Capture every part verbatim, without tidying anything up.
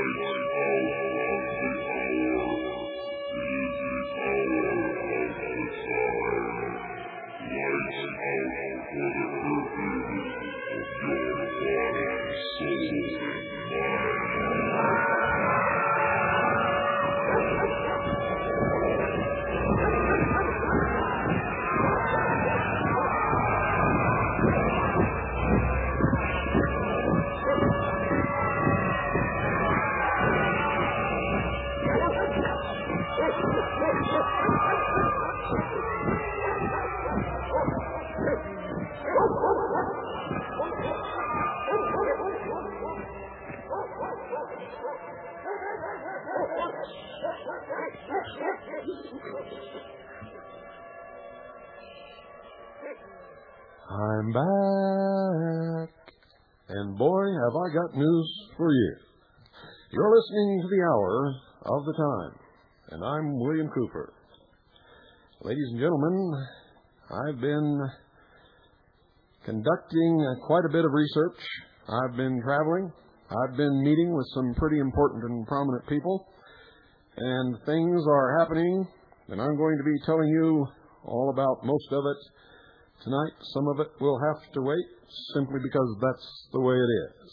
I'm back. And boy, have I got news for you. You're listening to the Hour of the Time, and I'm William Cooper. Ladies and gentlemen, I've been conducting quite a bit of research. I've been traveling. I've been meeting with some pretty important and prominent people, and things are happening, and I'm going to be telling you all about most of it tonight. Some of it will have to wait, simply because that's the way it is.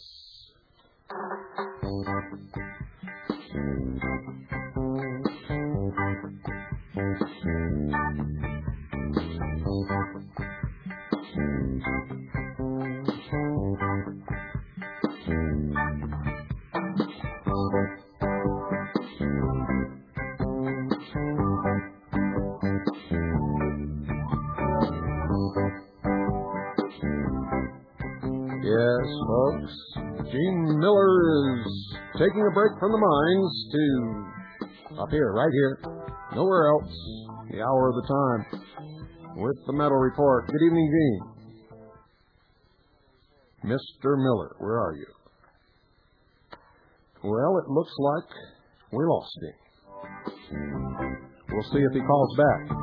Yes, folks, Gene Miller is taking a break from the mines to up here, right here, nowhere else, the Hour of the Time, with the Metal Report. Good evening, Gene. Mister Miller, where are you? Well, it looks like we lost him. We'll see if he calls back.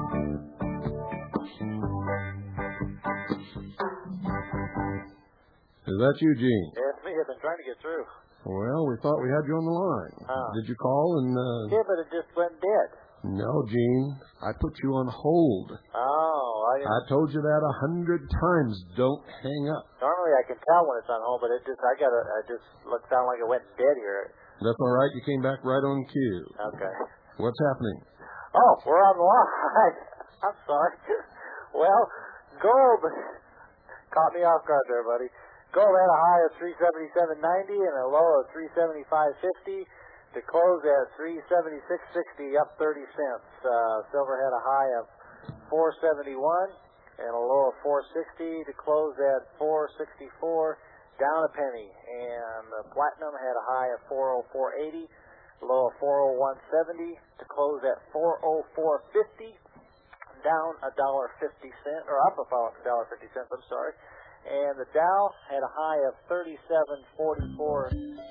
Is that you, Gene? Yeah, it's me. I've been trying to get through. Well, we thought we had you on the line. Oh. Did you call and... Uh... Yeah, but it just went dead. No, Gene. I put you on hold. Oh, I didn't... I told you that a hundred times. Don't hang up. Normally I can tell when it's on hold, but it just, I got to, it just looked sound like it went dead here. That's all right. You came back right on cue. Okay. What's happening? Oh, we're on the line. I'm sorry. Well, gold caught me off guard there, buddy. Gold had a high of three seventy-seven ninety and a low of three seventy-five fifty to close at three seventy-six sixty, up thirty cents. Uh, silver had a high of four seventy-one and a low of four sixty to close at four sixty-four, down a penny. And the platinum had a high of four oh four eighty, low of four oh one seventy to close at four oh four fifty, down a dollar fifty cent, or up about a dollar fifty cents. I'm sorry. And the Dow had a high of thirty-seven forty-four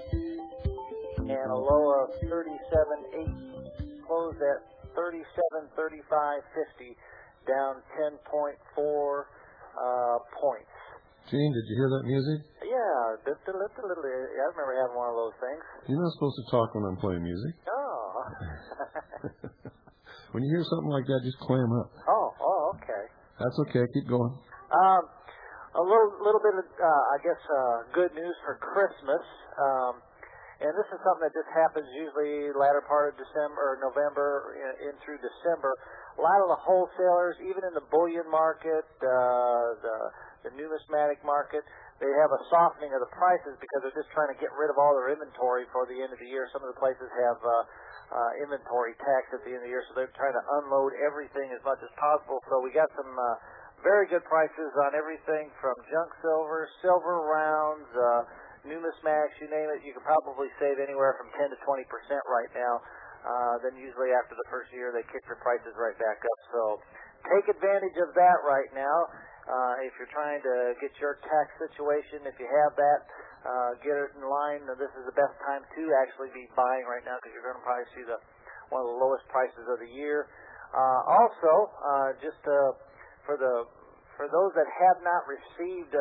and a low of thirty-seven eighty, closed at thirty-seven thirty-five fifty, down ten point four uh, points. Gene, did you hear that music? Yeah, I remember having one of those things. You're not supposed to talk when I'm playing music. Oh. When you hear something like that, just clam up. Oh, oh, okay. That's okay. Keep going. Um, a little, little bit of, uh, I guess, uh, good news for Christmas. Um, and this is something that just happens usually latter part of December or November in, in through December. A lot of the wholesalers, even in the bullion market, uh, the, the numismatic market, they have a softening of the prices because they're just trying to get rid of all their inventory for the end of the year. Some of the places have uh, uh, inventory tax at the end of the year, so they're trying to unload everything as much as possible. So we got some uh, very good prices on everything from junk silver, silver rounds, uh, numismatics, you name it. You can probably save anywhere from ten to twenty percent right now. Uh, then usually after the first year, they kick their prices right back up. So take advantage of that right now. Uh, if you're trying to get your tax situation, if you have that, uh, get it in line. This is the best time to actually be buying right now because you're going to probably see the one of the lowest prices of the year. Uh, also, uh, just uh, for the for those that have not received uh,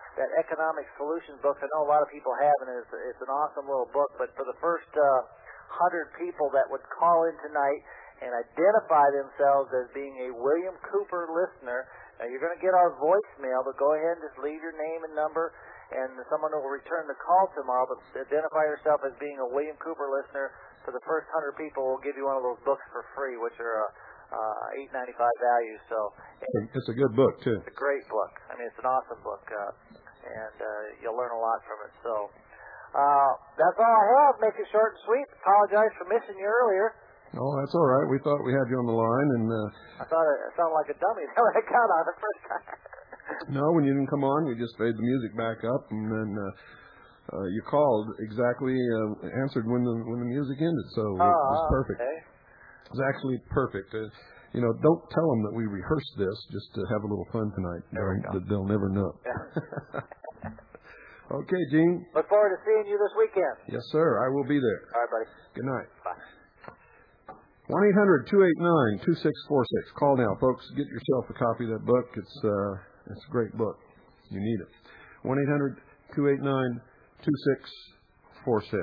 that Economic Solutions book. I know a lot of people have, and it's, it's an awesome little book. But for the first uh, hundred people that would call in tonight and identify themselves as being a William Cooper listener, now you're going to get our voicemail, but go ahead and just leave your name and number, and someone will return the call tomorrow. But identify yourself as being a William Cooper listener. For the first hundred people, we'll give you one of those books for free, which are uh, uh, eight ninety-five value. So it's a good book too. It's a great book. I mean, it's an awesome book, uh, and uh, you'll learn a lot from it. So uh, that's all I have. Make it short and sweet. Apologize for missing you earlier. Oh, that's all right. We thought we had you on the line, and uh, I thought it, it sounded like a dummy when I got on the first time. No, when you didn't come on, we just fade the music back up, and then. Uh, Uh, you called exactly, uh, answered when the when the music ended, so oh, it was perfect. Okay. It was actually perfect. Uh, you know, don't tell them that we rehearsed this just to have a little fun tonight. There we go. They'll, they'll never know. Yeah. Okay, Gene. Look forward to seeing you this weekend. Yes, sir. I will be there. All right, buddy. Good night. Bye. one eight hundred two eight nine two six four six. Call now, folks. Get yourself a copy of that book. It's uh, it's a great book. You need it. one eight hundred two eight nine two six four six.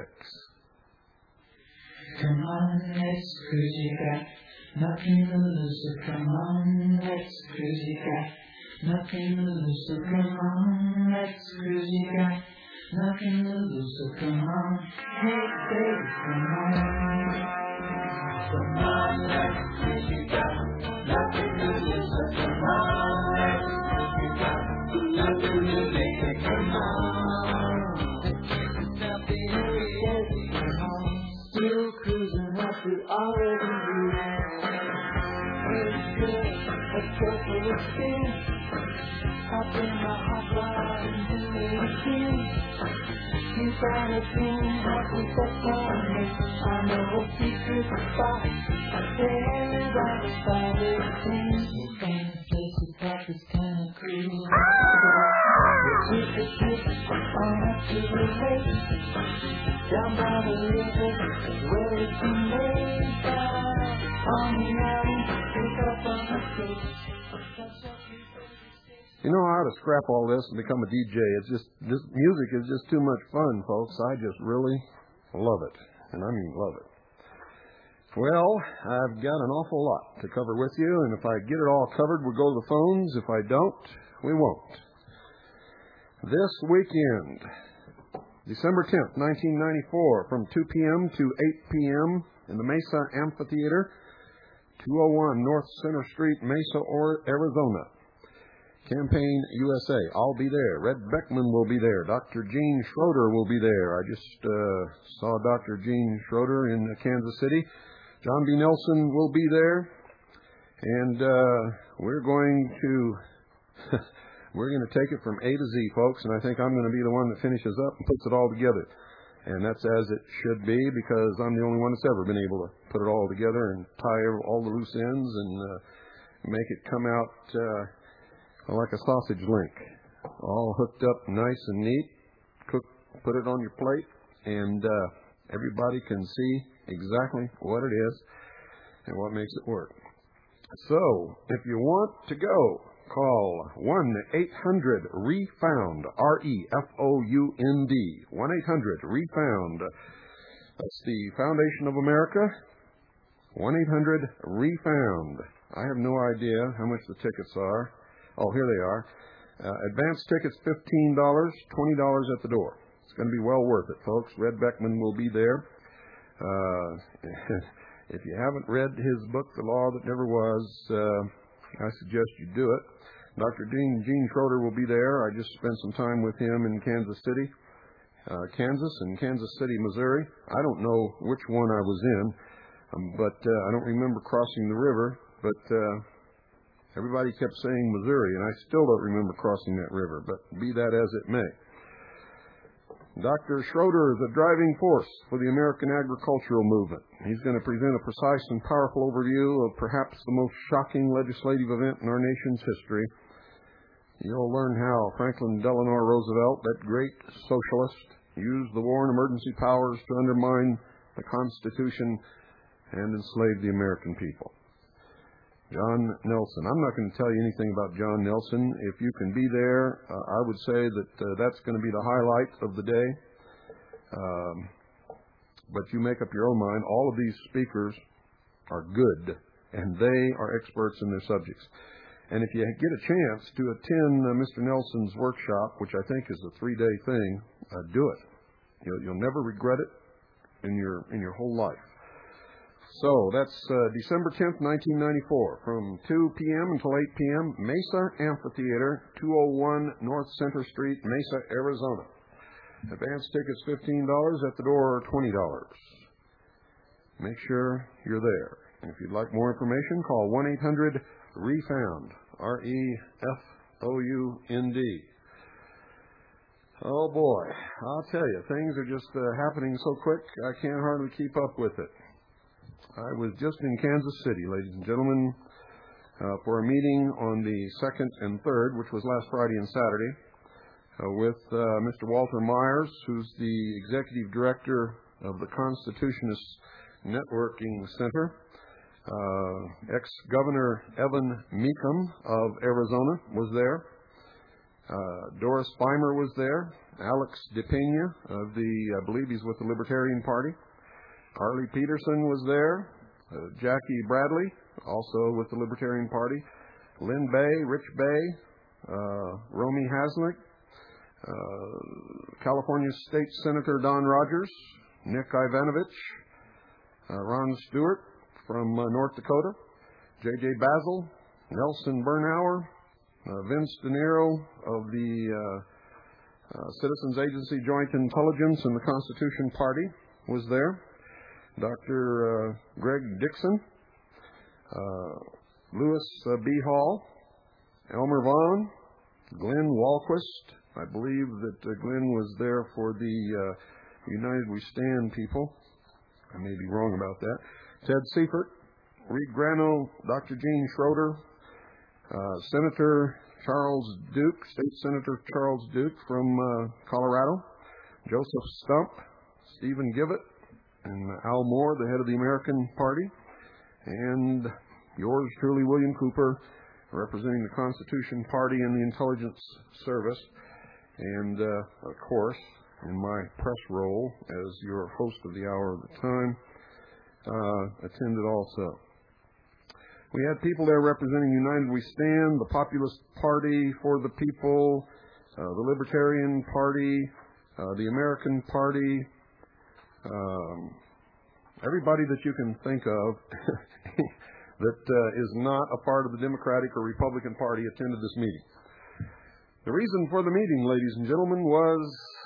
Come on, let's cruise, you got nothing to lose, so come on, let's cruise, you got nothing to lose, so come on, let's cruise, you got nothing to lose, so come on, hey baby, come on. Come on, let's cruise, you got nothing to lose, so come on, let's cruise, you got nothing to lose, so come on. Still cruising up the already reached. It's good, let's go for a spin. Up in my hot rod and do it again. You got a thing that we set on me. I know a secret spot. There by the side of things. You find a place with that is kind of cool. We could get on up to the lake. Down by the river, where it's been laid down. On the alley, pick up on the street. You know, I ought to scrap all this and become a D J. It's just, this music is just too much fun, folks. I just really love it. And I mean love it. Well, I've got an awful lot to cover with you, and if I get it all covered, we'll go to the phones. If I don't, we won't. This weekend, December tenth, nineteen ninety-four, from two p.m. to eight p.m. in the Mesa Amphitheater, two oh one North Center Street, Mesa, Arizona. Campaign U S A. I'll be there. Red Beckman will be there. Doctor Gene Schroeder will be there. I just uh, saw Doctor Gene Schroeder in Kansas City. John B. Nelson will be there. And uh, we're going to... We're going to take it from A to Z, folks, and I think I'm going to be the one that finishes up and puts it all together. And that's as it should be, because I'm the only one that's ever been able to put it all together and tie all the loose ends and uh, make it come out uh, like a sausage link, all hooked up nice and neat. Cook, put it on your plate, and uh, everybody can see exactly what it is and what makes it work. So, if you want to go, call one eight hundred REFOUND, R E F O U N D, one eight hundred REFOUND. That's the Foundation of America, one eight hundred REFOUND. I have no idea how much the tickets are. Oh, here they are. Uh, advance tickets fifteen dollars, twenty dollars at the door. It's going to be well worth it, folks. Red Beckman will be there. Uh, if you haven't read his book, The Law That Never Was, uh, I suggest you do it. Doctor Gene, Gene Schroeder will be there. I just spent some time with him in Kansas City, uh, Kansas, and Kansas City, Missouri. I don't know which one I was in, um, but uh, I don't remember crossing the river. But uh, everybody kept saying Missouri, and I still don't remember crossing that river. But be that as it may. Doctor Schroeder is a driving force for the American agricultural movement. He's going to present a precise and powerful overview of perhaps the most shocking legislative event in our nation's history. You'll learn how Franklin Delano Roosevelt, that great socialist, used the war and emergency powers to undermine the Constitution and enslave the American people. John Nelson. I'm not going to tell you anything about John Nelson. If you can be there, uh, I would say that uh, that's going to be the highlight of the day. Um, but you make up your own mind. All of these speakers are good, and they are experts in their subjects. And if you get a chance to attend uh, Mister Nelson's workshop, which I think is a three-day thing, uh, do it. You'll, you'll never regret it in your in your whole life. So that's uh, December tenth, nineteen ninety-four, from two p.m. until eight p.m., Mesa Amphitheater, two oh one North Center Street, Mesa, Arizona. Advance tickets fifteen dollars, at the door twenty dollars. Make sure you're there. And if you'd like more information, call one eight hundred REFOUND, R E F O U N D. Oh boy, I'll tell you, things are just uh, happening so quick, I can't hardly keep up with it. I was just in Kansas City, ladies and gentlemen, uh, for a meeting on the second and third, which was last Friday and Saturday, uh, with uh, Mister Walter Myers, who's the Executive Director of the Constitutionist Networking Center. Uh, ex-Governor Evan Mecham of Arizona was there. Uh, Doris Feimer was there. Alex DePena of the, I believe he's with the Libertarian Party. Harley Peterson was there. Uh, Jackie Bradley, also with the Libertarian Party. Lynn Bay, Rich Bay, uh, Romy Haslick, uh, California State Senator Don Rogers, Nick Ivanovich, uh, Ron Stewart from uh, North Dakota, J J Basil, Nelson Bernauer, uh, Vince De Niro of the uh, uh, Citizens Agency Joint Intelligence and the Constitution Party was there. Doctor Uh, Greg Dixon, uh, Louis uh, B. Hall, Elmer Vaughn, Glenn Walquist. I believe that uh, Glenn was there for the uh, United We Stand people. I may be wrong about that. Ted Seifert, Reed Grano, Doctor Gene Schroeder, uh, Senator Charles Duke, State Senator Charles Duke from uh, Colorado, Joseph Stump, Stephen Gibbett, and Al Moore, the head of the American Party, and yours truly, William Cooper, representing the Constitution Party and the Intelligence Service, and, uh, of course, in my press role as your host of the Hour of the Time, uh, attended also. We had people there representing United We Stand, the Populist Party for the People, uh, the Libertarian Party, uh, the American Party, Um, everybody that you can think of that uh, is not a part of the Democratic or Republican Party attended this meeting. The reason for the meeting, ladies and gentlemen, was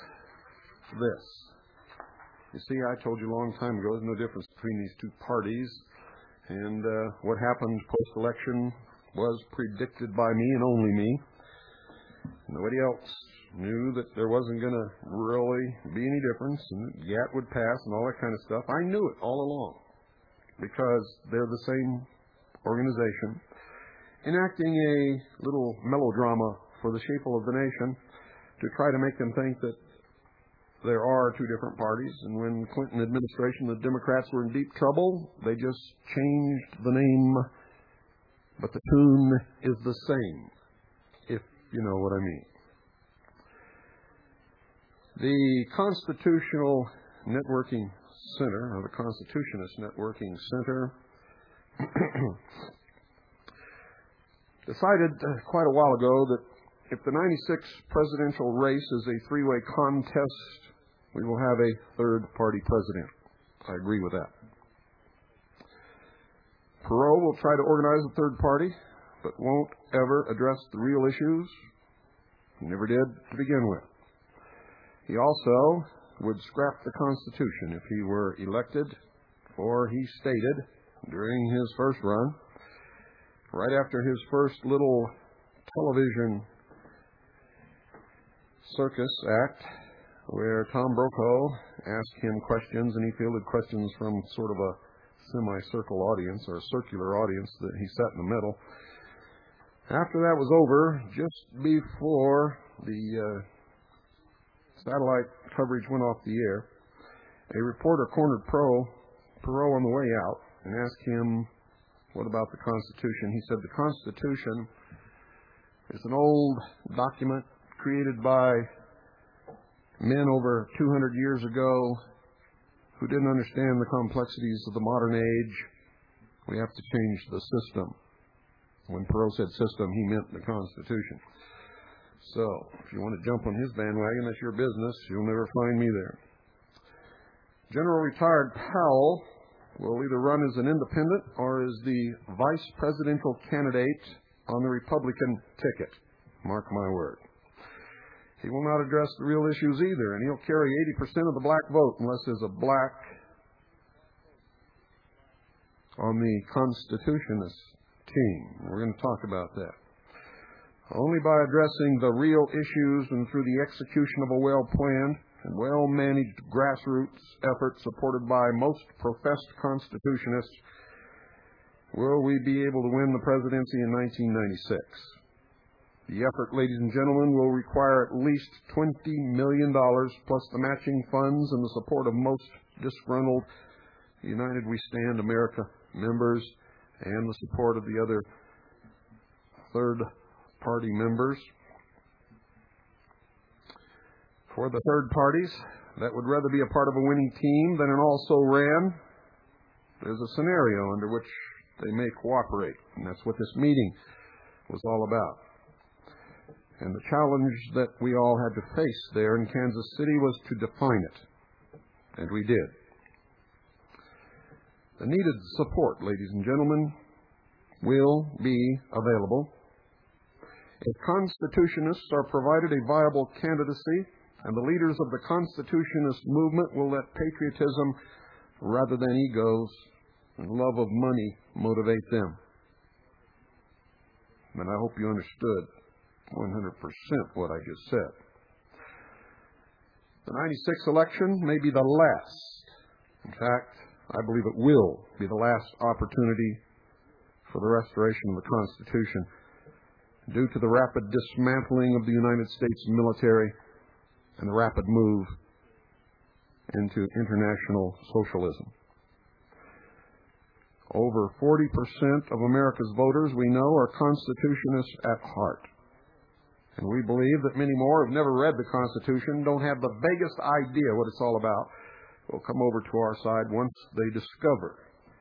this. You see, I told you a long time ago there's no difference between these two parties, and uh, what happened post-election was predicted by me and only me. Nobody else knew that there wasn't going to really be any difference, and that G A T would pass and all that kind of stuff. I knew it all along because they're the same organization enacting a little melodrama for the sheeple of the nation to try to make them think that there are two different parties. And when the Clinton administration, the Democrats were in deep trouble, they just changed the name, but the tune is the same, if you know what I mean. The Constitutional Networking Center, or the Constitutionist Networking Center, decided uh, quite a while ago that if the ninety-six presidential race is a three-way contest, we will have a third-party president. I agree with that. Perot will try to organize a third party, but won't ever address the real issues. He never did to begin with. He also would scrap the Constitution if he were elected, for he stated during his first run, right after his first little television circus act, where Tom Brokaw asked him questions, and he fielded questions from sort of a semicircle audience, or a circular audience that he sat in the middle. After that was over, just before the uh, satellite coverage went off the air, a reporter cornered Pro, Perot on the way out and asked him what about the Constitution? He said the Constitution is an old document created by men over two hundred years ago who didn't understand the complexities of the modern age. We have to change the system. When Perot said system, he meant the Constitution. So, if you want to jump on his bandwagon, that's your business. You'll never find me there. General Retired Powell will either run as an independent or as the vice presidential candidate on the Republican ticket. Mark my word. He will not address the real issues either, and he'll carry eighty percent of the black vote unless there's a black on the Constitutionist team. We're going to talk about that. Only by addressing the real issues and through the execution of a well-planned and well-managed grassroots effort supported by most professed Constitutionists will we be able to win the presidency in nineteen ninety-six. The effort, ladies and gentlemen, will require at least twenty million dollars plus the matching funds and the support of most disgruntled United We Stand America members and the support of the other third-party members. For the third parties that would rather be a part of a winning team than an also-ran, there's a scenario under which they may cooperate, and that's what this meeting was all about. And the challenge that we all had to face there in Kansas City was to define it, and we did. The needed support, ladies and gentlemen, will be available. If Constitutionists are provided a viable candidacy, and the leaders of the Constitutionist movement will let patriotism rather than egos and love of money motivate them. And I hope you understood one hundred percent what I just said. The ninety-six election may be the last. In fact, I believe it will be the last opportunity for the restoration of the Constitution due to the rapid dismantling of the United States military and the rapid move into international socialism. Over forty percent of America's voters, we know, are Constitutionists at heart. And we believe that many more who have never read the Constitution, don't have the vaguest idea what it's all about, will come over to our side once they discover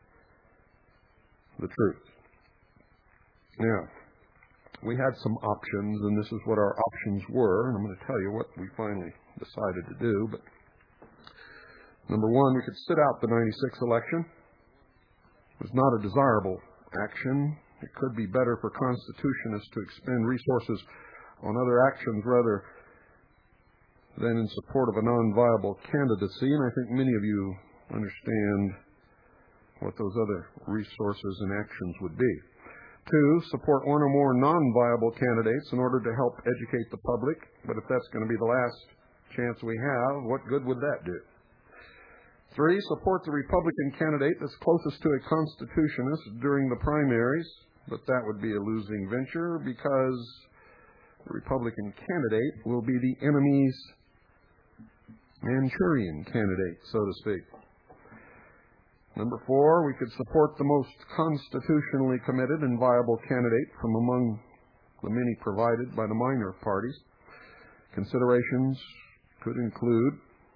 the truth. Now, we had some options, and this is what our options were, and I'm going to tell you what we finally decided to do. But number one, we could sit out the ninety-six election. It was not a desirable action. It could be better for Constitutionists to expend resources on other actions rather than in support of a non-viable candidacy, and I think many of you understand what those other resources and actions would be. Two, support one or more non-viable candidates in order to help educate the public, but if that's going to be the last chance we have, what good would that do? Three, support the Republican candidate that's closest to a Constitutionist during the primaries, but that would be a losing venture because the Republican candidate will be the enemy's Manchurian candidate, so to speak. Number four, we could support the most constitutionally committed and viable candidate from among the many provided by the minor parties. Considerations could include,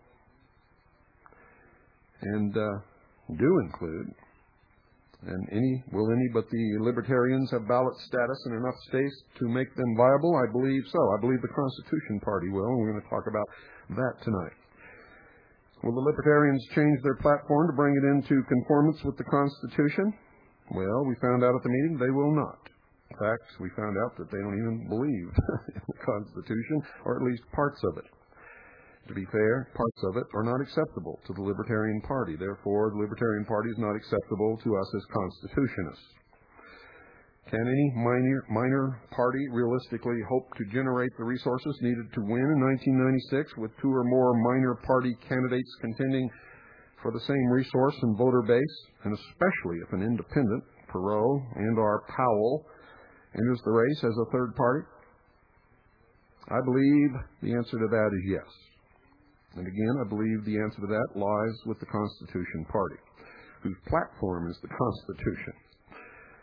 and uh, do include, and any, will any but the Libertarians have ballot status in enough states to make them viable? I believe so. I believe the Constitution Party will, and we're going to talk about that tonight. Will the Libertarians change their platform to bring it into conformance with the Constitution? Well, we found out at the meeting they will not. In fact, we found out that they don't even believe in the Constitution, or at least parts of it. To be fair, parts of it are not acceptable to the Libertarian Party. Therefore, the Libertarian Party is not acceptable to us as Constitutionists. Can any minor, minor party realistically hope to generate the resources needed to win in nineteen ninety-six with two or more minor party candidates contending for the same resource and voter base, and especially if an independent, Perot and or Powell, enters the race as a third party? I believe the answer to that is yes. And again, I believe the answer to that lies with the Constitution Party, whose platform is the Constitution.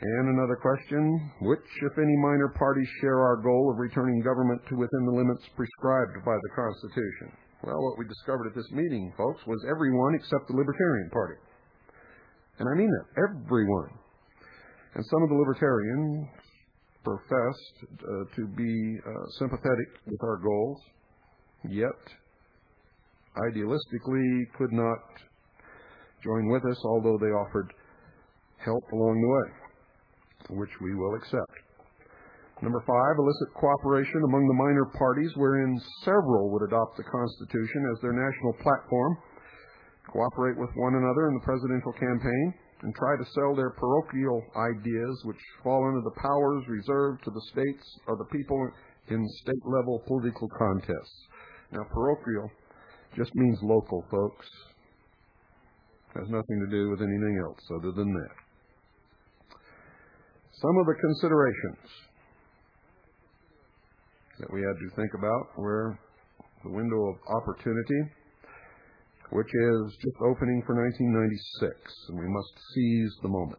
And another question, which, if any, minor parties share our goal of returning government to within the limits prescribed by the Constitution? Well, what we discovered at this meeting, folks, was everyone except the Libertarian Party. And I mean that, everyone. And some of the Libertarians professed uh, to be uh, sympathetic with our goals, yet idealistically could not join with us, although they offered help along the way, which we will accept. Number five, elicit cooperation among the minor parties wherein several would adopt the Constitution as their national platform, cooperate with one another in the presidential campaign, and try to sell their parochial ideas which fall under the powers reserved to the states or the people in state-level political contests. Now, parochial just means local, folks. Has nothing to do with anything else other than that. Some of the considerations that we had to think about were the window of opportunity, which is just opening for nineteen ninety-six, and we must seize the moment.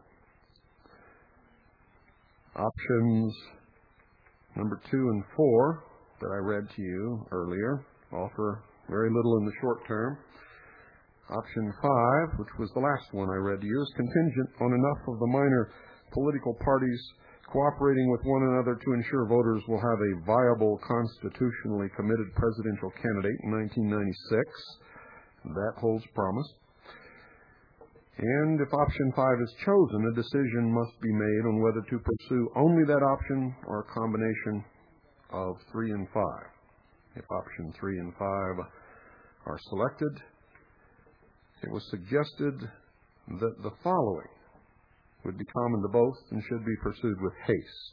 Options number two and four that I read to you earlier offer very little in the short term. Option five, which was the last one I read to you, is contingent on enough of the minor political parties cooperating with one another to ensure voters will have a viable, constitutionally committed presidential candidate in nineteen ninety-six. That holds promise. And if option five is chosen, a decision must be made on whether to pursue only that option or a combination of three and five. If option three and five are selected, it was suggested that the following would be common to both and should be pursued with haste.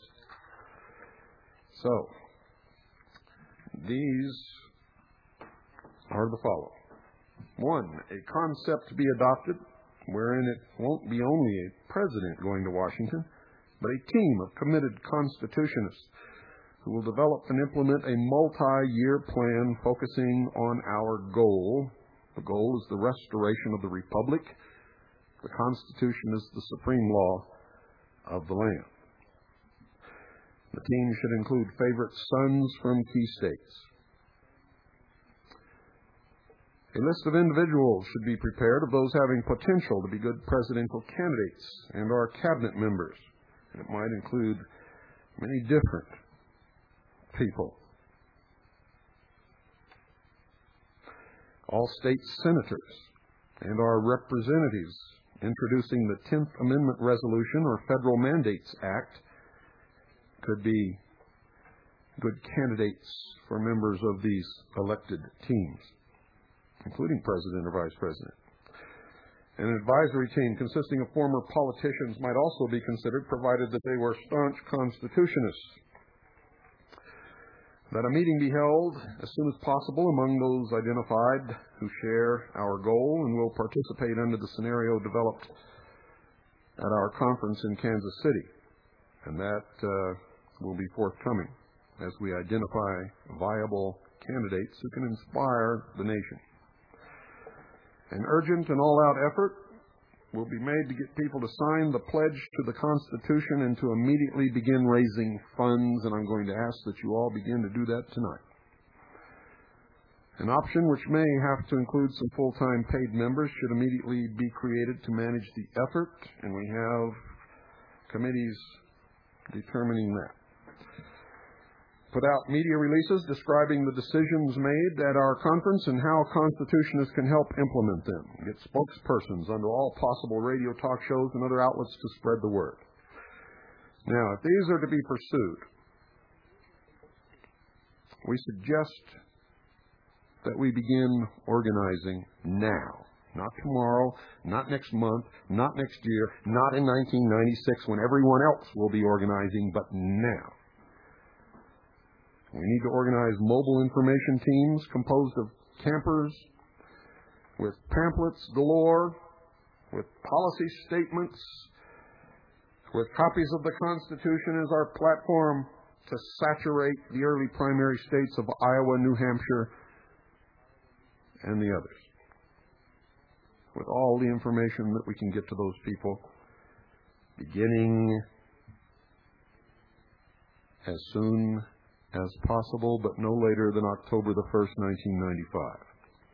So, these are the following. One, a concept to be adopted wherein it won't be only a president going to Washington, but a team of committed constitutionists who will develop and implement a multi-year plan focusing on our goal. The goal is the restoration of the Republic. The Constitution is the supreme law of the land. The team should include favorite sons from key states. A list of individuals should be prepared of those having potential to be good presidential candidates and our cabinet members. And it might include many different people. All state senators and our representatives introducing the tenth Amendment Resolution or Federal Mandates Act could be good candidates for members of these elected teams, including President or Vice President. An advisory team consisting of former politicians might also be considered, provided that they were staunch constitutionists. That a meeting be held as soon as possible among those identified who share our goal and will participate under the scenario developed at our conference in Kansas City. And that uh, will be forthcoming as we identify viable candidates who can inspire the nation. An urgent and all-out effort will be made to get people to sign the pledge to the Constitution and to immediately begin raising funds, and I'm going to ask that you all begin to do that tonight. An option which may have to include some full-time paid members should immediately be created to manage the effort, and we have committees determining that. Put out media releases describing the decisions made at our conference and how constitutionists can help implement them. Get spokespersons under all possible radio talk shows and other outlets to spread the word. Now, if these are to be pursued, we suggest that we begin organizing now. Not tomorrow, not next month, not next year, not in nineteen ninety-six when everyone else will be organizing, but now. We need to organize mobile information teams composed of campers with pamphlets galore, with policy statements, with copies of the Constitution as our platform to saturate the early primary states of Iowa, New Hampshire, and the others. With all the information that we can get to those people, beginning as soon as possible, but no later than October the first, nineteen ninety-five.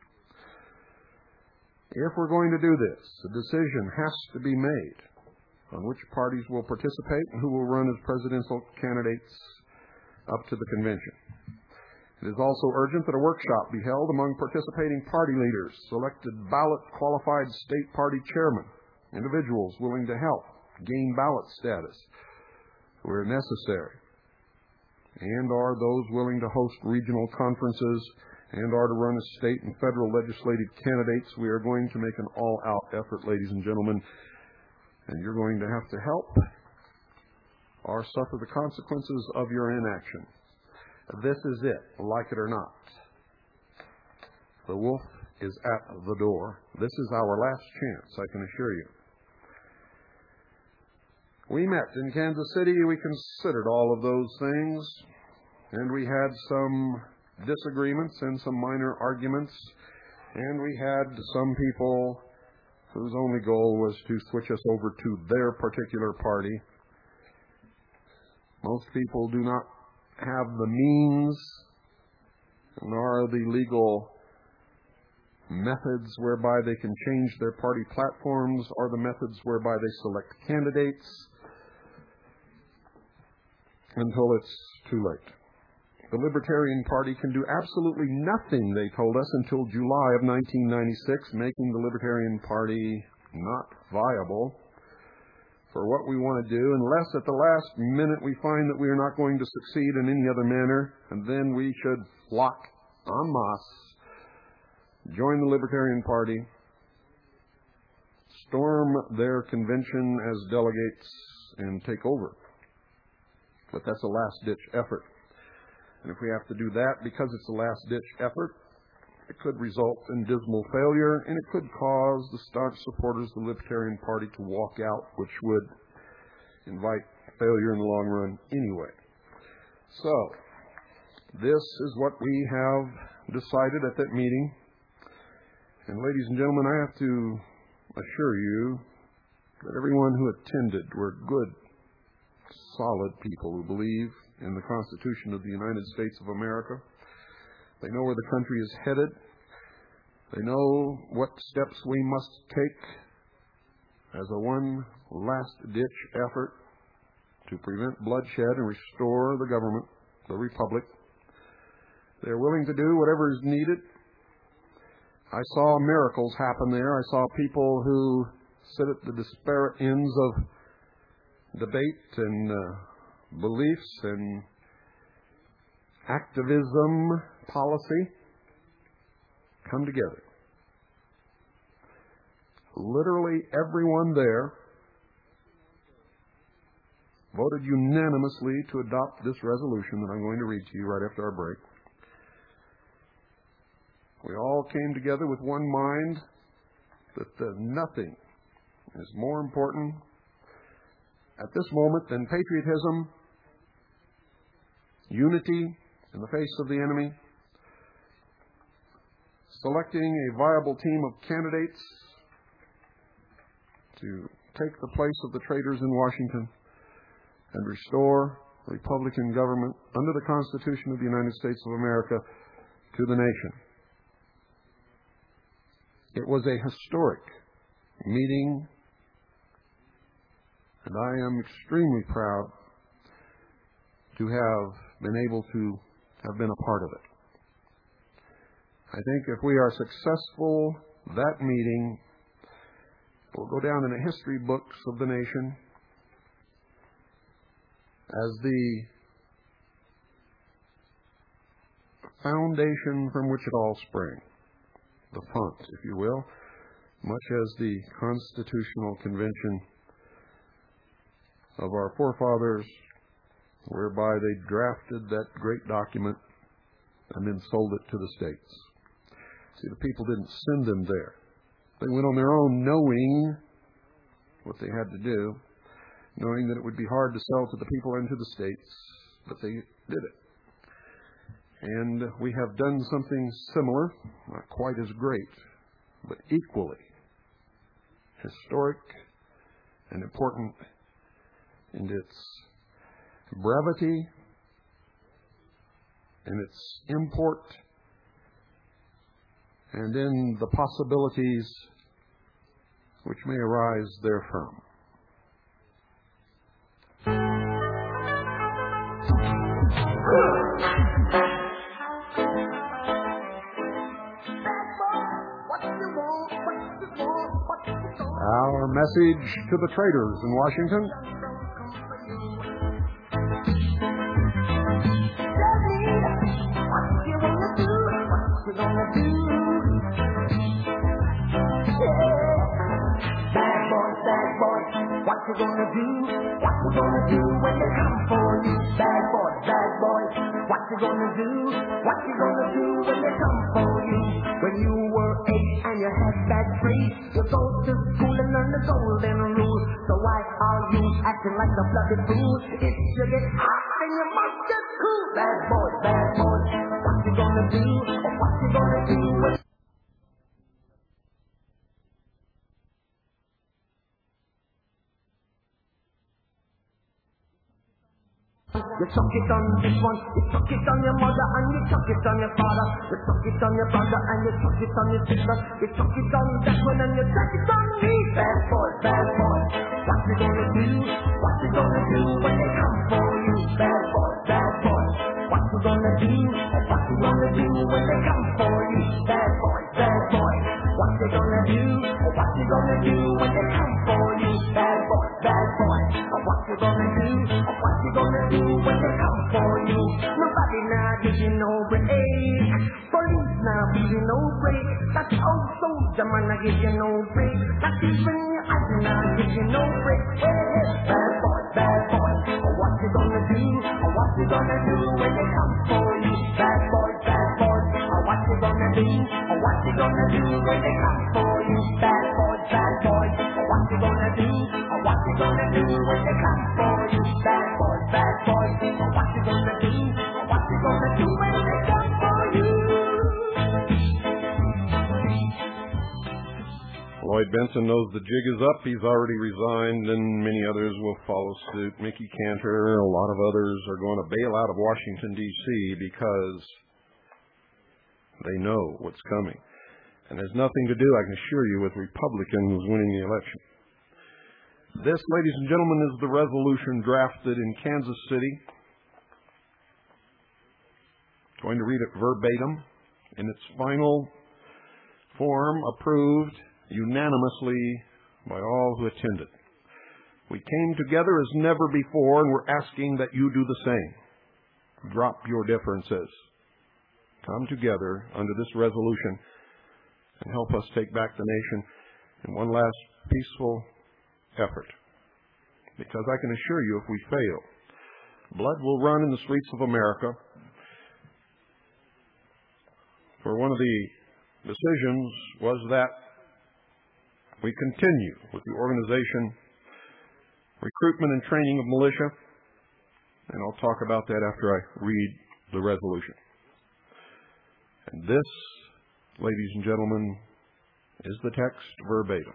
If we're going to do this, a decision has to be made on which parties will participate and who will run as presidential candidates up to the convention. It is also urgent that a workshop be held among participating party leaders, selected ballot qualified state party chairmen, individuals willing to help gain ballot status where necessary, and are those willing to host regional conferences and are to run as state and federal legislative candidates. We are going to make an all-out effort, ladies and gentlemen, and you're going to have to help or suffer the consequences of your inaction. This is it, like it or not. The wolf is at the door. This is our last chance, I can assure you. We met in Kansas City. We considered all of those things, and we had some disagreements and some minor arguments, and we had some people whose only goal was to switch us over to their particular party. Most people do not have the means nor the legal methods whereby they can change their party platforms or the methods whereby they select candidates until it's too late. The Libertarian Party can do absolutely nothing, they told us, until July of nineteen ninety-six, making the Libertarian Party not viable for what we want to do, unless at the last minute we find that we are not going to succeed in any other manner, and then we should flock en masse, join the Libertarian Party, storm their convention as delegates, and take over. But that's a last-ditch effort. And if we have to do that because it's a last-ditch effort, it could result in dismal failure, and it could cause the staunch supporters of the Libertarian Party to walk out, which would invite failure in the long run anyway. So, this is what we have decided at that meeting. And ladies and gentlemen, I have to assure you that everyone who attended were good, solid people who believe in the Constitution of the United States of America. They know where the country is headed. They know what steps we must take as a one last-ditch effort to prevent bloodshed and restore the government, the republic. They're willing to do whatever is needed. I saw miracles happen there. I saw people who sit at the disparate ends of debate and uh, beliefs and activism policy come together. Literally everyone there voted unanimously to adopt this resolution that I'm going to read to you right after our break. We all came together with one mind that uh, nothing is more important at this moment than patriotism, unity in the face of the enemy, selecting a viable team of candidates to take the place of the traitors in Washington and restore a Republican government under the Constitution of the United States of America to the nation. It was a historic meeting, and I am extremely proud to have been able to have been a part of it. I think if we are successful, that meeting will go down in the history books of the nation as the foundation from which it all sprang, the font, if you will, much as the Constitutional Convention of our forefathers, whereby they drafted that great document and then sold it to the states. See, the people didn't send them there. They went on their own knowing what they had to do, knowing that it would be hard to sell to the people and to the states, but they did it. And we have done something similar, not quite as great, but equally historic and important in its brevity in its import and in the possibilities which may arise therefrom. Our message to the traders in Washington: what you gonna do? What you gonna do when they come for you? Bad boy, bad boy, what you gonna do? What you gonna do when they come for you? When you were eight and you had that three, you go to school and learn the golden rule. So why are you acting like a bloody fool? If you get hot, then you must get cool. Bad boy, bad boy, what you gonna do? What you gonna do when you took it on this one, you took it on your mother and you took it on your father. You took it on your brother and you took it on your sister. You took it on that one and you took it on me. Bad boy, bad boy, what you gonna do? What you gonna do when they come for you? Bad boy, bad boy, what you gonna do? What you gonna do when they come for you? Bad boy, bad boy, what you gonna do? What you gonna do when they come for you? Bad boy, bad boy, what you gonna do? What you gonna do when they come for you? Nobody now gives you no break. Police now gives you no break. That old soldier man now gives you no break. Not even your eyes now gives you no break. Hey, hey, bad boy, bad boy, what you gonna do? What you gonna do when they come for you? Bad boy, bad boy, what you gonna do? What you gonna do when they come for you? Bad boy, bad boy, what you gonna do? What you gonna do when they come for you? Bad boy, bad boy, what you gonna do? What you gonna do when they come for you? Lloyd Bentsen knows the jig is up. He's already resigned, and many others will follow suit. Mickey Cantor, a lot of others are going to bail out of Washington, D C because they know what's coming. And there's nothing to do, I can assure you, with Republicans winning the election. This, ladies and gentlemen, is the resolution drafted in Kansas City. Going to read it verbatim. In its final form, approved unanimously by all who attended. We came together as never before, and we're asking that you do the same. Drop your differences. Come together under this resolution and help us take back the nation in one last peaceful effort. Because I can assure you, if we fail, blood will run in the streets of America. For one of the decisions was that we continue with the organization, recruitment and training of militia, and I'll talk about that after I read the resolution. And this, ladies and gentlemen, is the text verbatim.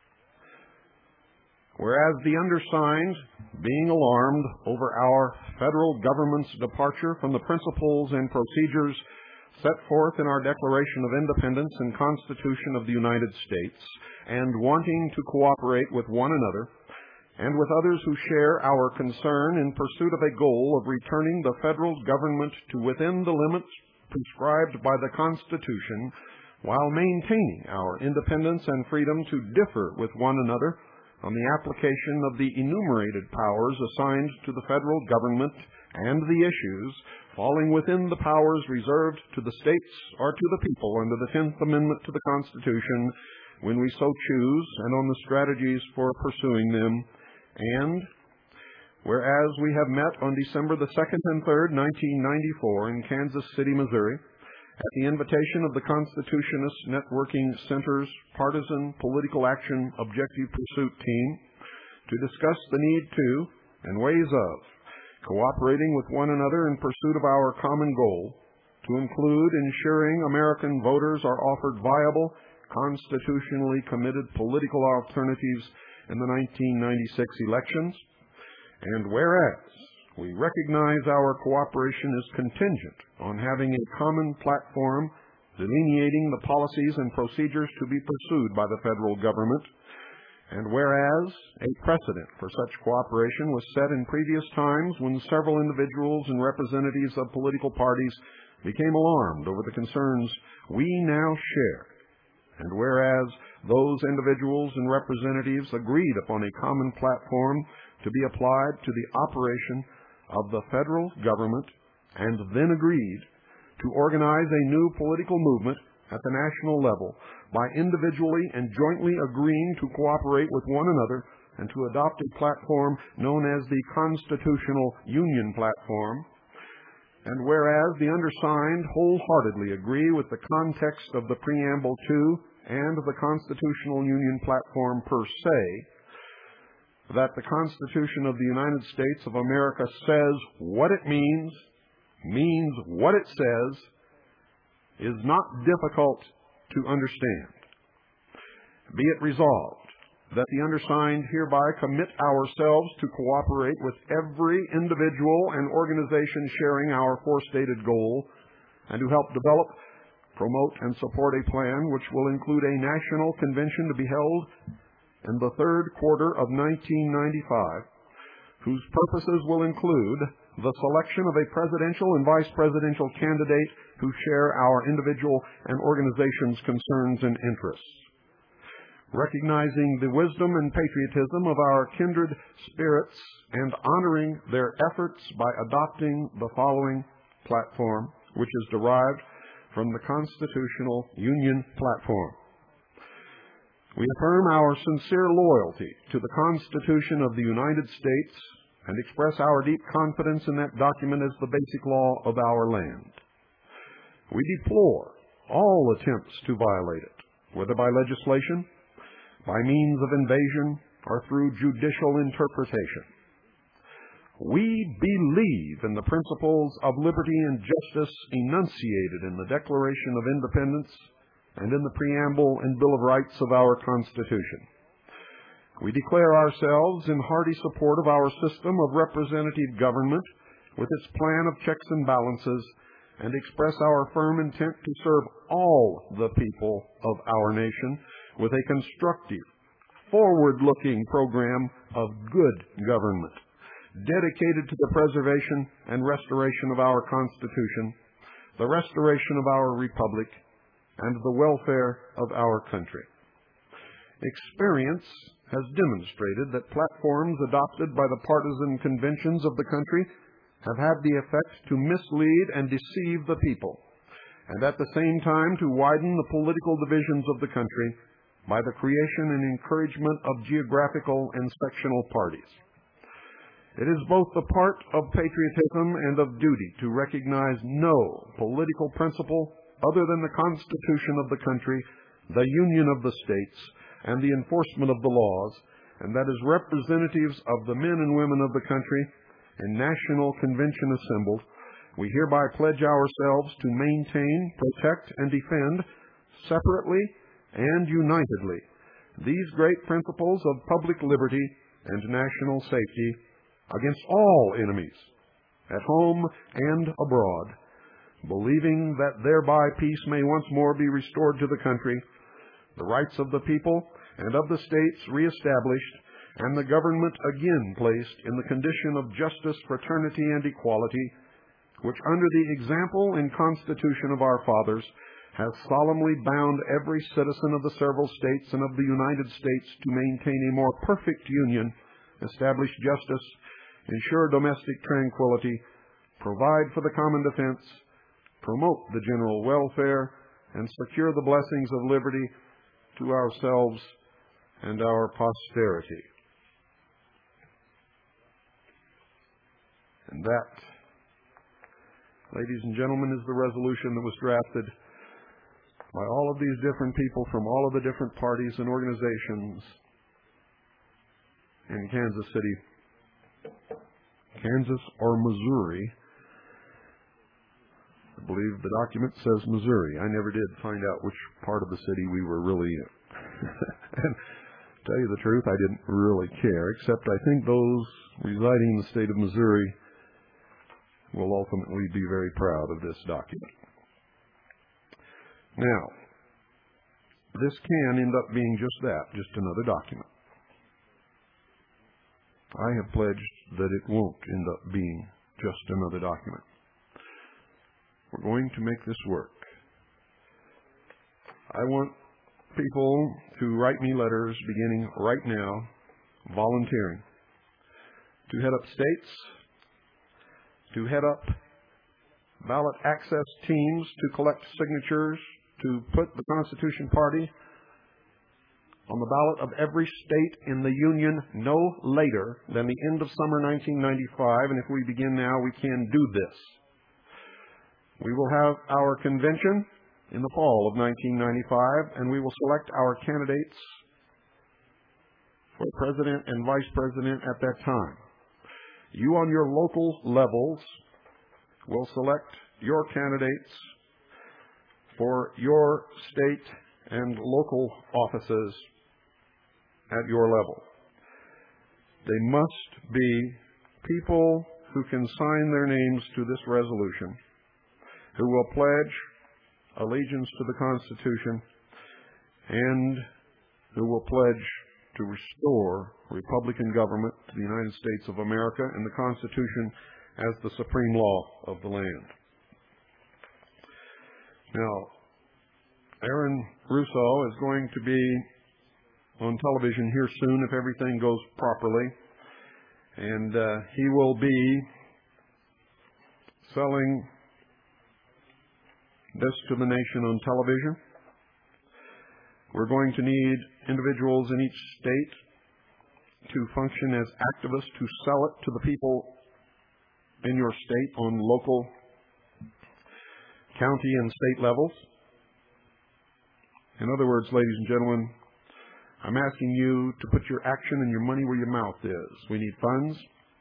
Whereas the undersigned, being alarmed over our federal government's departure from the principles and procedures set forth in our Declaration of Independence and Constitution of the United States, and wanting to cooperate with one another and with others who share our concern in pursuit of a goal of returning the federal government to within the limits prescribed by the Constitution, while maintaining our independence and freedom to differ with one another on the application of the enumerated powers assigned to the federal government and the issues falling within the powers reserved to the states or to the people under the tenth Amendment to the Constitution when we so choose, and on the strategies for pursuing them. And whereas we have met on December the second and third, nineteen ninety-four in Kansas City, Missouri, at the invitation of the Constitutionist Networking Center's Partisan Political Action Objective Pursuit Team, to discuss the need to and ways of cooperating with one another in pursuit of our common goal, to include ensuring American voters are offered viable, constitutionally committed political alternatives in the nineteen ninety-six elections. And whereas We recognize our cooperation is contingent on having a common platform delineating the policies and procedures to be pursued by the federal government. And whereas a precedent for such cooperation was set in previous times when several individuals and representatives of political parties became alarmed over the concerns we now share, and whereas those individuals and representatives agreed upon a common platform to be applied to the operation of the federal government, and then agreed to organize a new political movement at the national level by individually and jointly agreeing to cooperate with one another and to adopt a platform known as the Constitutional Union Platform. And whereas the undersigned wholeheartedly agree with the context of the preamble to and the Constitutional Union Platform per se, that the Constitution of the United States of America says what it means, means what it says, is not difficult to understand. Be it resolved that the undersigned hereby commit ourselves to cooperate with every individual and organization sharing our forestated goal, and to help develop, promote, and support a plan which will include a national convention to be held in the third quarter of nineteen ninety-five, whose purposes will include the selection of a presidential and vice presidential candidate who share our individual and organization's concerns and interests. Recognizing the wisdom and patriotism of our kindred spirits and honoring their efforts by adopting the following platform, which is derived from the Constitutional Union Platform. We affirm our sincere loyalty to the Constitution of the United States and express our deep confidence in that document as the basic law of our land. We deplore all attempts to violate it, whether by legislation, by means of invasion, or through judicial interpretation. We believe in the principles of liberty and justice enunciated in the Declaration of Independence and in the Preamble and Bill of Rights of our Constitution. We declare ourselves in hearty support of our system of representative government with its plan of checks and balances, and express our firm intent to serve all the people of our nation with a constructive, forward-looking program of good government, dedicated to the preservation and restoration of our Constitution, the restoration of our Republic, and the welfare of our country. Experience has demonstrated that platforms adopted by the partisan conventions of the country have had the effect to mislead and deceive the people, and at the same time to widen the political divisions of the country by the creation and encouragement of geographical and sectional parties. It is both the part of patriotism and of duty to recognize no political principle other than the Constitution of the country, the Union of the states, and the enforcement of the laws, and that as representatives of the men and women of the country in national convention assembled, we hereby pledge ourselves to maintain, protect, and defend separately and unitedly these great principles of public liberty and national safety against all enemies, at home and abroad, believing that thereby peace may once more be restored to the country, the rights of the people and of the states reestablished, and the government again placed in the condition of justice, fraternity, and equality, which under the example and constitution of our fathers has solemnly bound every citizen of the several states and of the United States to maintain a more perfect union, establish justice, ensure domestic tranquility, provide for the common defense, promote the general welfare, and secure the blessings of liberty to ourselves and our posterity. And that, ladies and gentlemen, is the resolution that was drafted by all of these different people from all of the different parties and organizations in Kansas City, Kansas or Missouri. I believe the document says Missouri. I never did find out which part of the city we were really in. And to tell you the truth, I didn't really care, except I think those residing in the state of Missouri will ultimately be very proud of this document. Now, this can end up being just that, just another document. I have pledged that it won't end up being just another document. We're going to make this work. I want people to write me letters beginning right now, volunteering, to head up states, to head up ballot access teams to collect signatures, to put the Constitution Party on the ballot of every state in the Union no later than the end of summer nineteen ninety-five. And if we begin now, we can do this. We will have our convention in the fall of nineteen ninety-five, and we will select our candidates for president and vice president at that time. You on your local levels will select your candidates for your state and local offices at your level. They must be people who can sign their names to this resolution, who will pledge allegiance to the Constitution, and who will pledge to restore Republican government to the United States of America and the Constitution as the supreme law of the land. Now, Aaron Russo is going to be on television here soon if everything goes properly. And uh, he will be selling this to the nation on television. We're going to need individuals in each state to function as activists to sell it to the people in your state on local, county, and state levels. In other words, ladies and gentlemen, I'm asking you to put your action and your money where your mouth is. We need funds.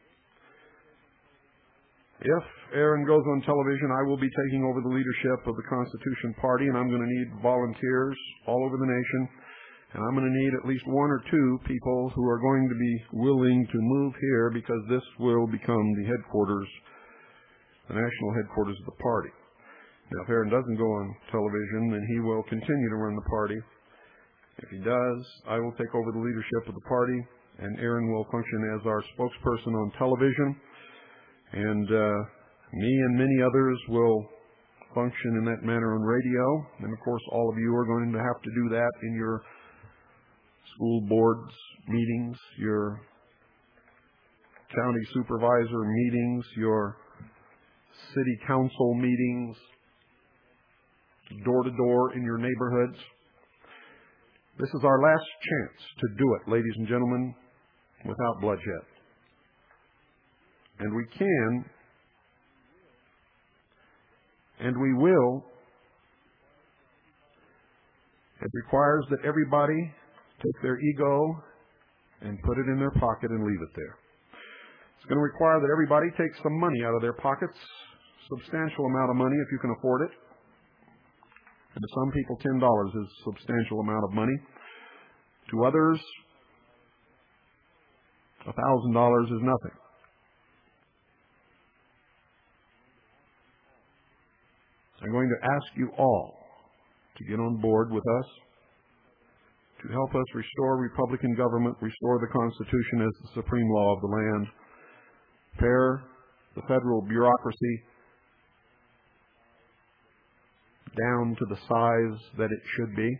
If Aaron goes on television, I will be taking over the leadership of the Constitution Party, and I'm going to need volunteers all over the nation. And I'm going to need at least one or two people who are going to be willing to move here, because this will become the headquarters, the national headquarters of the party. Now, if Aaron doesn't go on television, then he will continue to run the party. If he does, I will take over the leadership of the party, and Aaron will function as our spokesperson on television. And uh, me and many others will function in that manner on radio. And, of course, all of you are going to have to do that in your school boards meetings, your county supervisor meetings, your city council meetings, door to door in your neighborhoods. This is our last chance to do it, ladies and gentlemen, without bloodshed. And we can, and we will. It requires that everybody take their ego and put it in their pocket and leave it there. It's going to require that everybody take some money out of their pockets, substantial amount of money if you can afford it. And to some people, ten dollars is a substantial amount of money. To others, one thousand dollars is nothing. I'm going to ask you all to get on board with us, to help us restore Republican government, restore the Constitution as the supreme law of the land, pare the federal bureaucracy down to the size that it should be.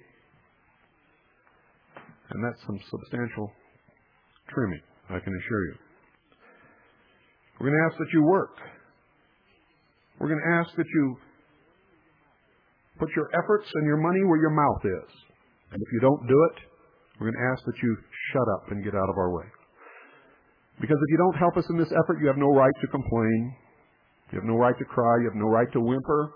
And that's some substantial trimming, I can assure you. We're going to ask that you work. We're going to ask that you put your efforts and your money where your mouth is. And if you don't do it, we're going to ask that you shut up and get out of our way. Because if you don't help us in this effort, you have no right to complain. You have no right to cry. You have no right to whimper.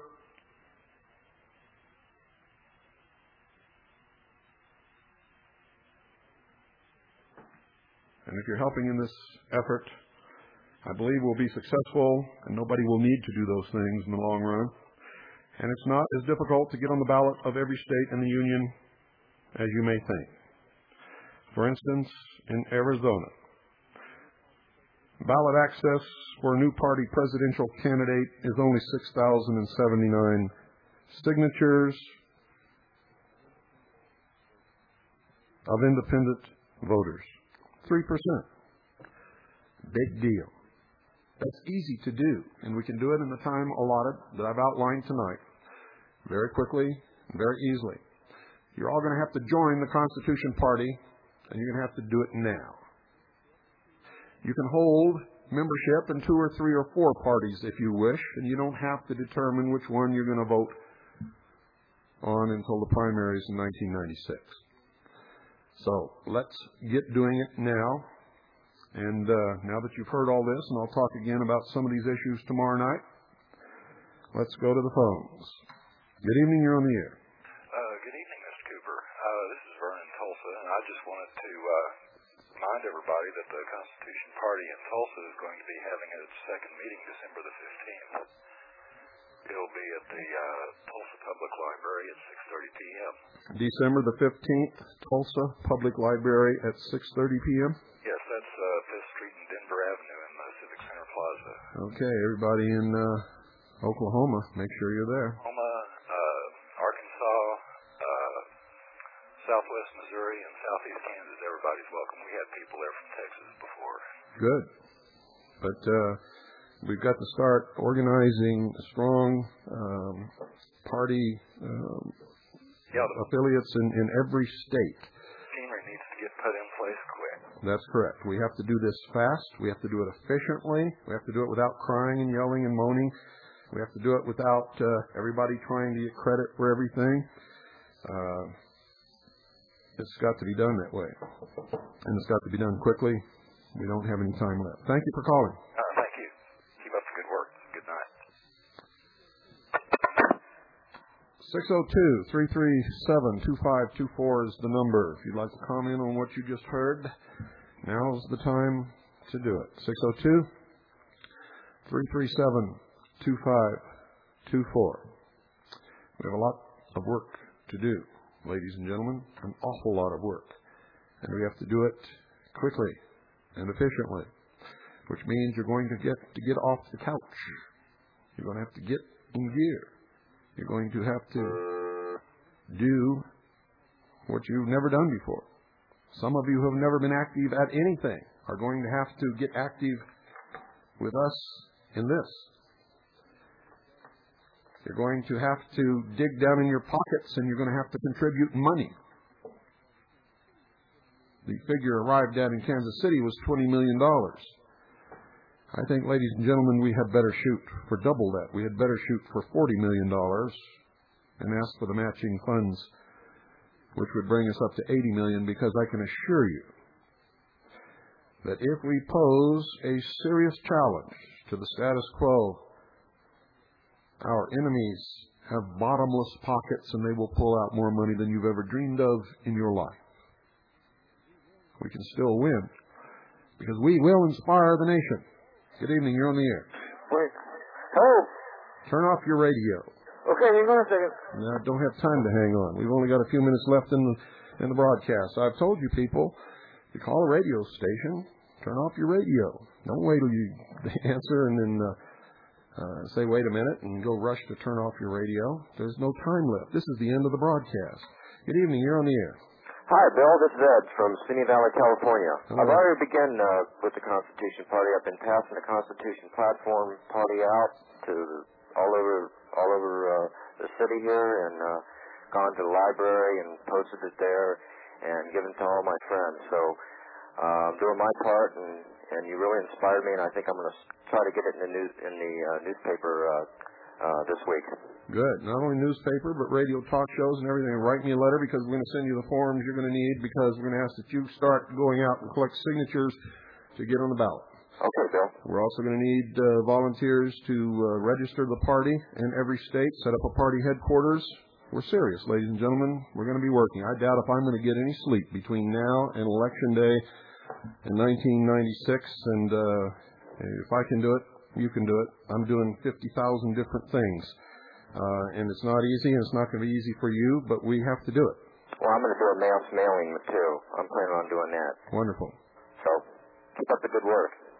And if you're helping in this effort, I believe we'll be successful, and nobody will need to do those things in the long run. And it's not as difficult to get on the ballot of every state in the Union as you may think. For instance, in Arizona, Ballot access for a new party presidential candidate is only six thousand seventy-nine signatures of independent voters. three percent. Big deal. That's easy to do, and we can do it in the time allotted that I've outlined tonight, very quickly and very easily. You're all going to have to join the Constitution Party, and you're going to have to do it now. You can hold membership in two or three or four parties if you wish, and you don't have to determine which one you're going to vote on until the primaries in nineteen ninety-six. So let's get doing it now. And uh, now that you've heard all this, and I'll talk again about some of these issues tomorrow night, let's go to the phones. Good evening, you're on the air. Uh, good evening, Mister Cooper. Uh, this is Vernon Tulsa, and I just wanted to uh, remind everybody that the Constitution Party in Tulsa is going to be having its second meeting December the fifteenth. It'll be at the uh, Tulsa Public Library at six thirty p.m. December the fifteenth, Tulsa Public Library at six thirty p.m.? Yes, that's uh, fifth Street and Denver Avenue in the Civic Center Plaza. Okay, everybody in uh, Oklahoma, make sure you're there. Oklahoma, uh, Arkansas, uh, Southwest Missouri, and Southeast Kansas, everybody's welcome. We had people there from Texas before. Good. But uh, we've got to start organizing a strong um, party um, yeah, the affiliates in, in every state. Machinery needs to get put in place quick. That's correct. We have to do this fast. We have to do it efficiently. We have to do it without crying and yelling and moaning. We have to do it without uh, everybody trying to get credit for everything. Uh, it's got to be done that way. And it's got to be done quickly. We don't have any time left. Thank you for calling. Uh, thank you. Keep up the good work. Good night. six oh two, three three seven, two five two four is the number. If you'd like to comment on what you just heard, now's the time to do it. six oh two, three three seven, two five two four. We have a lot of work to do, ladies and gentlemen, an awful lot of work. And we have to do it quickly and efficiently, which means you're going to get to get off the couch. You're going to have to get in gear. You're going to have to do what you've never done before. Some of you who have never been active at anything are going to have to get active with us in this. You're going to have to dig down in your pockets, and you're going to have to contribute money. The figure arrived at in Kansas City was twenty million dollars. I think, ladies and gentlemen, we had better shoot for double that. We had better shoot for forty million dollars and ask for the matching funds, which would bring us up to eighty million dollars, because I can assure you that if we pose a serious challenge to the status quo, our enemies have bottomless pockets, and they will pull out more money than you've ever dreamed of in your life. We can still win, because we will inspire the nation. Good evening, you're on the air. Wait. Hello? Turn off your radio. Okay, hang on a second. No, I don't have time to hang on. We've only got a few minutes left in the, in the broadcast. I've told you people, you call a radio station, turn off your radio. Don't wait till you answer and then uh, uh, say, wait a minute, and go rush to turn off your radio. There's no time left. This is the end of the broadcast. Good evening, you're on the air. Hi, Bill. This is Ed from Simi Valley, California. Hello. I've already begun uh, with the Constitution Party. I've been passing the Constitution platform party out to all over all over uh, the city here, and uh, gone to the library and posted it there and given to all my friends. So uh, I'm doing my part, and, and you really inspired me, and I think I'm going to try to get it in the news in the uh, newspaper uh, uh, this week. Good. Not only newspaper, but radio talk shows and everything. Write me a letter, because we're going to send you the forms you're going to need, because we're going to ask that you start going out and collect signatures to get on the ballot. Okay, Bill. We're also going to need uh, volunteers to uh, register the party in every state, set up a party headquarters. We're serious, ladies and gentlemen. We're going to be working. I doubt if I'm going to get any sleep between now and Election Day in nineteen ninety-six, and uh, if I can do it, you can do it. I'm doing fifty thousand different things. Uh, and it's not easy, and it's not going to be easy for you, but we have to do it. Well, I'm going to do a mass mailing, too. I'm planning on doing that. Wonderful. So, keep up the good work.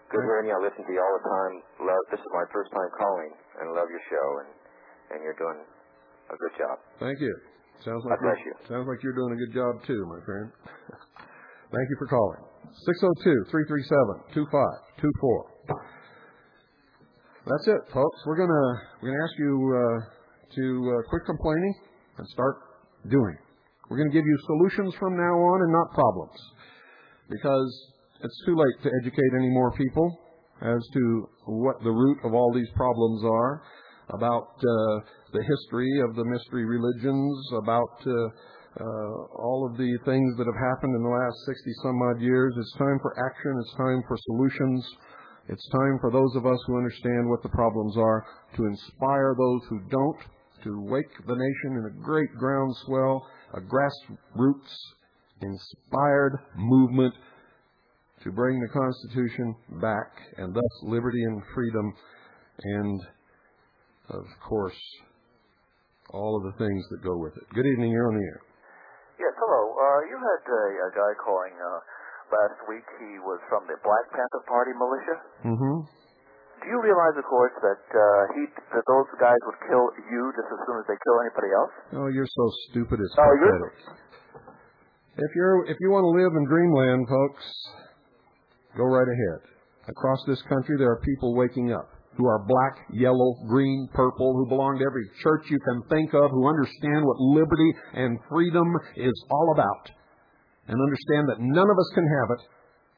Good hearing you. I listen to you all the time. Love. This is my first time calling, and love your show, and and you're doing a good job. Thank you. Sounds like God bless you. Sounds like you're doing a good job too, my friend. Thank you for calling. six oh two, three three seven, two five two four. That's it, folks. We're gonna we're gonna ask you uh, to uh, quit complaining and start doing. We're gonna give you solutions from now on and not problems, because it's too late to educate any more people as to what the root of all these problems are, about uh, the history of the mystery religions, about uh, uh, all of the things that have happened in the last sixty some odd years. It's time for action. It's time for solutions. It's time for those of us who understand what the problems are to inspire those who don't, to wake the nation in a great groundswell, a grassroots inspired movement to bring the Constitution back, and thus liberty and freedom, and, of course, all of the things that go with it. Good evening. You're on the air. Yes, hello. Uh, you had a, a guy calling uh, last week. He was from the Black Panther Party militia. Mm-hmm. Do you realize, of course, that uh, he that those guys would kill you just as soon as they kill anybody else? Oh, you're so stupid. It's oh, pathetic. If you're if you want to live in dreamland, folks, go right ahead. Across this country, there are people waking up who are black, yellow, green, purple, who belong to every church you can think of, who understand what liberty and freedom is all about, and understand that none of us can have it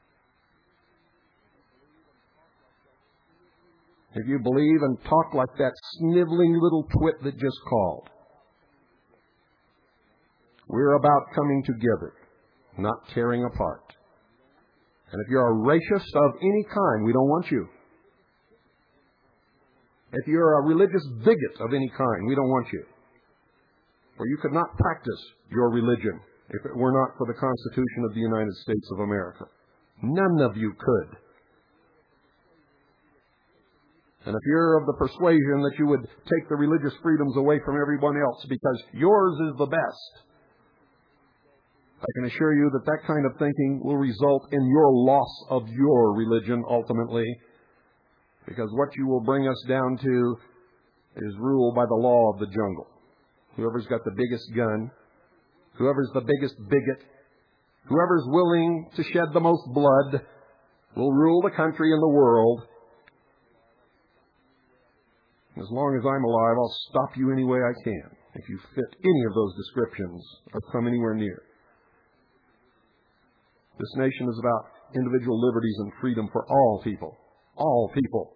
if you believe and talk like that sniveling little twit that just called. We're about coming together, not tearing apart. And if you're a racist of any kind, we don't want you. If you're a religious bigot of any kind, we don't want you. For you could not practice your religion if it were not for the Constitution of the United States of America. None of you could. And if you're of the persuasion that you would take the religious freedoms away from everyone else because yours is the best, I can assure you that that kind of thinking will result in your loss of your religion ultimately, because what you will bring us down to is rule by the law of the jungle. Whoever's got the biggest gun, whoever's the biggest bigot, whoever's willing to shed the most blood will rule the country and the world. As long as I'm alive, I'll stop you any way I can if you fit any of those descriptions or come anywhere near. This nation is about individual liberties and freedom for all people. All people.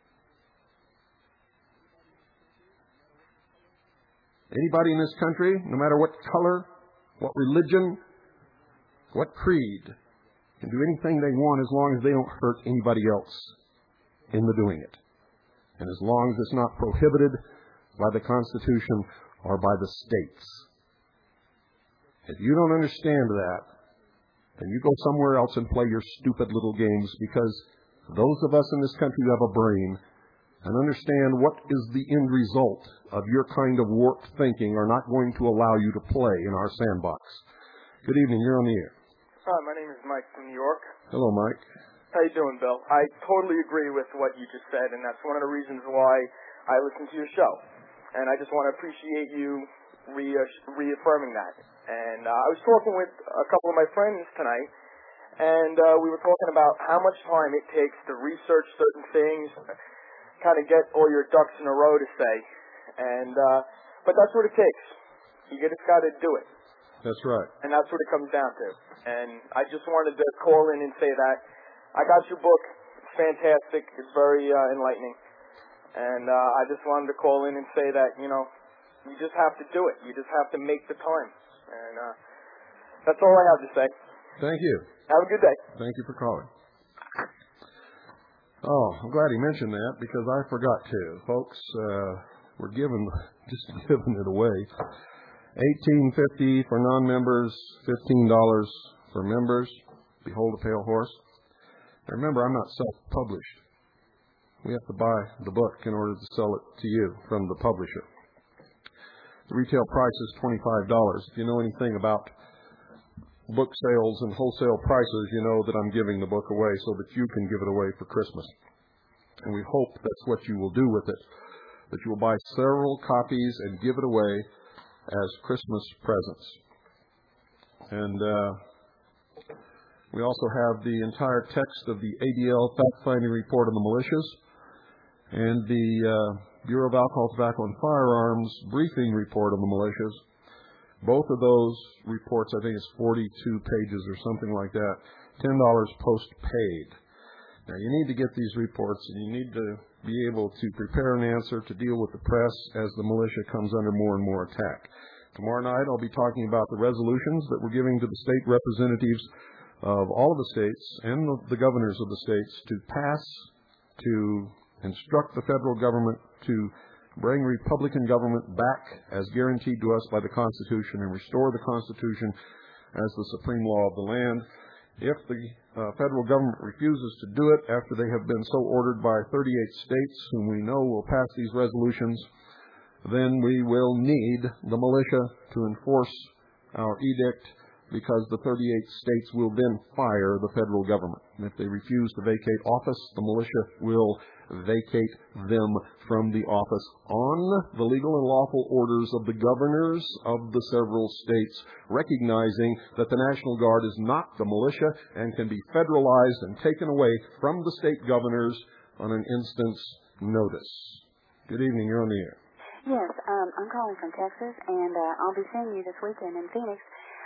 Anybody in this country, no matter what color, what religion, what creed, can do anything they want as long as they don't hurt anybody else in the doing it. And as long as it's not prohibited by the Constitution or by the states. If you don't understand that, then you go somewhere else and play your stupid little games, because those of us in this country who have a brain and understand what is the end result of your kind of warped thinking are not going to allow you to play in our sandbox. Good evening. You're on the air. Hi, my name is Mike from New York. Hello, Mike. How you doing, Bill? I totally agree with what you just said, and that's one of the reasons why I listen to your show. And I just want to appreciate you re- reaffirming that. And uh, I was talking with a couple of my friends tonight, and uh, we were talking about how much time it takes to research certain things, kind of get all your ducks in a row to say. And uh, but that's what it takes. You just got to do it. That's right. And that's what it comes down to. And I just wanted to call in and say that I got your book. It's fantastic. It's very uh, enlightening. And uh, I just wanted to call in and say that, you know, you just have to do it. You just have to make the time. And uh, that's all I have to say. Thank you. Have a good day. Thank you for calling. Oh, I'm glad he mentioned that, because I forgot to. Folks, uh, we're giving, just giving it away. eighteen fifty for non-members, fifteen dollars for members. Behold a Pale Horse. Remember, I'm not self-published. We have to buy the book in order to sell it to you from the publisher. The retail price is twenty-five dollars. If you know anything about book sales and wholesale prices, you know that I'm giving the book away so that you can give it away for Christmas. And we hope that's what you will do with it, that you will buy several copies and give it away as Christmas presents. And uh, we also have the entire text of the A D L fact-finding report on the militias and the uh, Bureau of Alcohol, Tobacco, and Firearms briefing report on the militias. Both of those reports, I think it's forty-two pages or something like that, ten dollars post-paid. Now, you need to get these reports, and you need to be able to prepare an answer to deal with the press as the militia comes under more and more attack. Tomorrow night, I'll be talking about the resolutions that we're giving to the state representatives of all of the states and the governors of the states to pass, to instruct the federal government to bring Republican government back as guaranteed to us by the Constitution and restore the Constitution as the supreme law of the land. If the uh, federal government refuses to do it after they have been so ordered by thirty-eight states, whom we know will pass these resolutions, then we will need the militia to enforce our edict, because the thirty-eight states will then fire the federal government. And if they refuse to vacate office, the militia will vacate them from the office on the legal and lawful orders of the governors of the several states, recognizing that the National Guard is not the militia and can be federalized and taken away from the state governors on an instant's notice. Good evening. You're on the air. Yes, um, I'm calling from Texas, and uh, I'll be seeing you this weekend in Phoenix.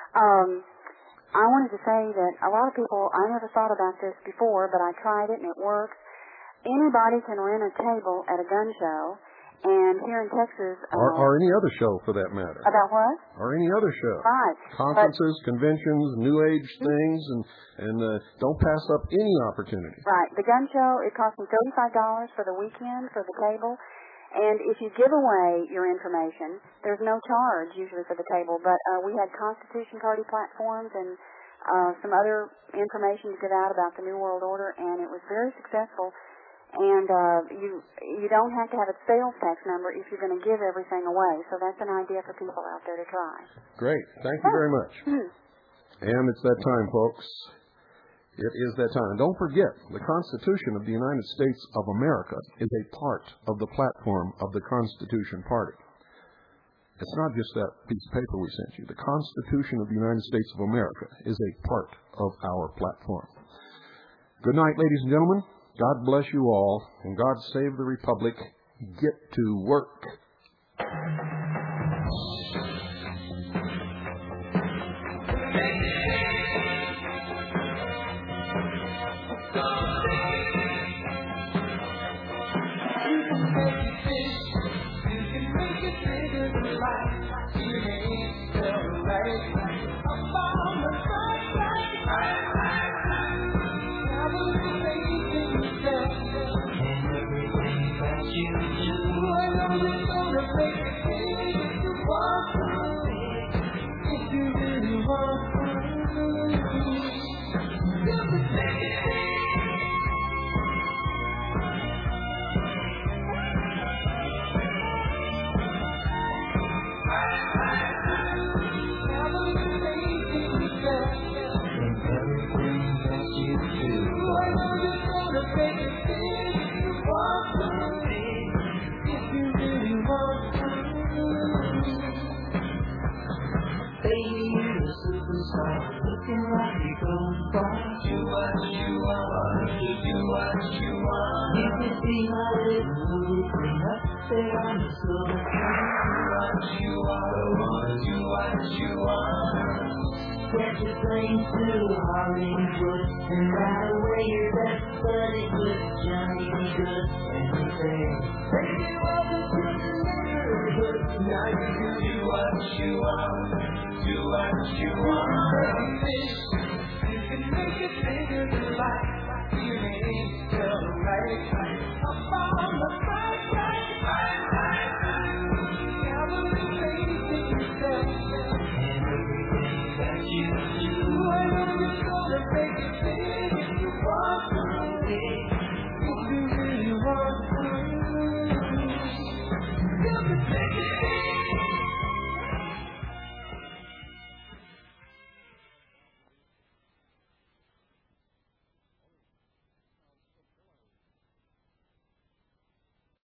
Um, I wanted to say that a lot of people, I never thought about this before, but I tried it and it works. Anybody can rent a table at a gun show, and here in Texas... Uh, or, or any other show, for that matter. About what? Or any other show. Right. Conferences, but, conventions, New Age things, and, and uh, don't pass up any opportunity. Right. The gun show, it costs me thirty-five dollars for the weekend for the table. And if you give away your information, there's no charge usually for the table. But uh, we had Constitution Party platforms and uh, some other information to give out about the New World Order, and it was very successful. And uh, you you don't have to have a sales tax number if you're going to give everything away. So that's an idea for people out there to try. Great. Thank you very much. Hmm. And it's that time, folks. It is that time. And don't forget, the Constitution of the United States of America is a part of the platform of the Constitution Party. It's not just that piece of paper we sent you. The Constitution of the United States of America is a part of our platform. Good night, ladies and gentlemen. God bless you all, and God save the Republic. Get to work. You can make it bigger than life. You ain't so right.